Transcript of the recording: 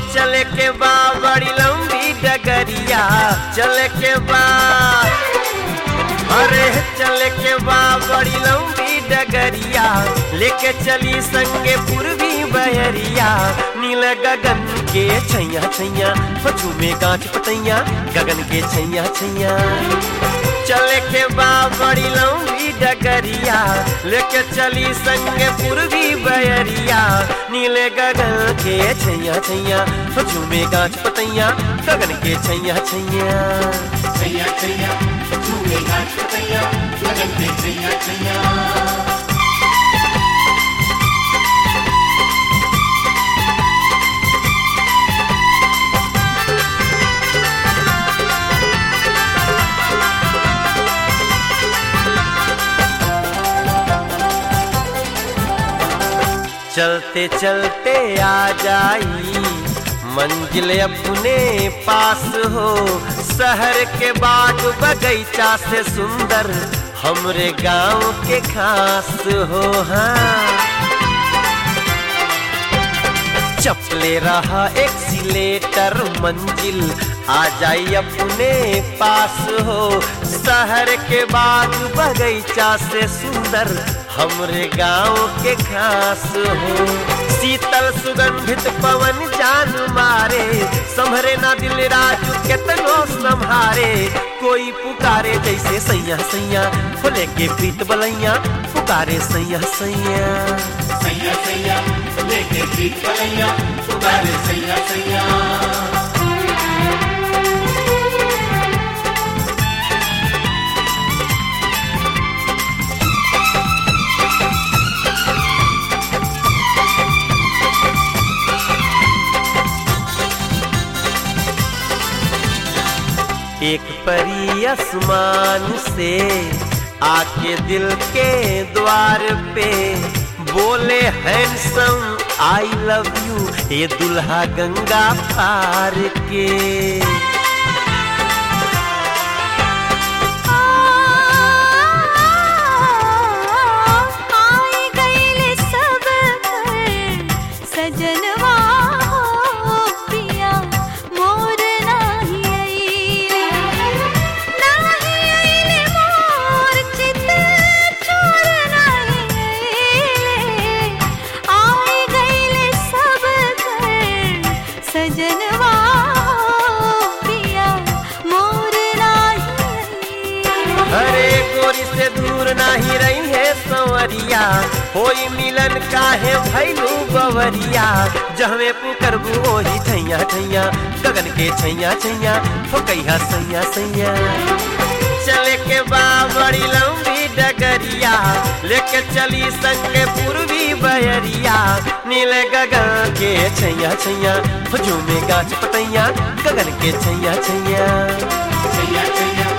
चले के बा बड़ी लंबी डगरिया, चले के बा, अरे चले के बा बड़ी लंबी डगरिया, लेके चली संगे पूर्वी बहरिया। नील गगन के छैया छैया, झूमे गाछ पतैया, गगन के छैया छैया। चले के बा बड़ी लंबी डगरिया, लेके चली संगे पूर्वी बहरिया। नीले गगन के छैया छैया, झूमे गाछ पतैया, गगन के छैया छैया। छैया छैया, झूमे गाछ पतैया, गगन के छैया छैया। चलते चलते आ जाई मंजिल अपने पास हो, शहर के बाग बगीचा से सुंदर हमरे गांव के खास हो। हाँ चपले रहा एक्सीलेटर, मंजिल आ जाई अपने पास हो, शहर के बाग बगीचा से सुंदर हमरे गांव के खास हो। शीतल सुगंधित पवन जान मारे, संभरे ना दिल राजू केतनो संभारे। कोई पुकारे जैसे सैया सैया, खोले के प्रीत बलैया, पुकारे सैया सैया। सैया सैया, लेके प्रीत बलैया, पुकारे सैया सैया। एक परी आसमान से आके दिल के द्वार पे बोले हैंडसम आई लव यू, ये दुल्हा गंगा पार के। दूर नाही रही है संवरिया, होई मिलन काहे भैलू बवरिया। जहवे पुकरबू ओही छैया छैया, गगन के छैया छैया, ठोकैया सैया सैया। चले के बा बड़ी लंबी डगरिया, लेके चली संगे पूर्वी बहरिया। नीले गगन के छैया छैया, झूमे गाछ पतैया, गगन के छैया छैया। छैया छैया,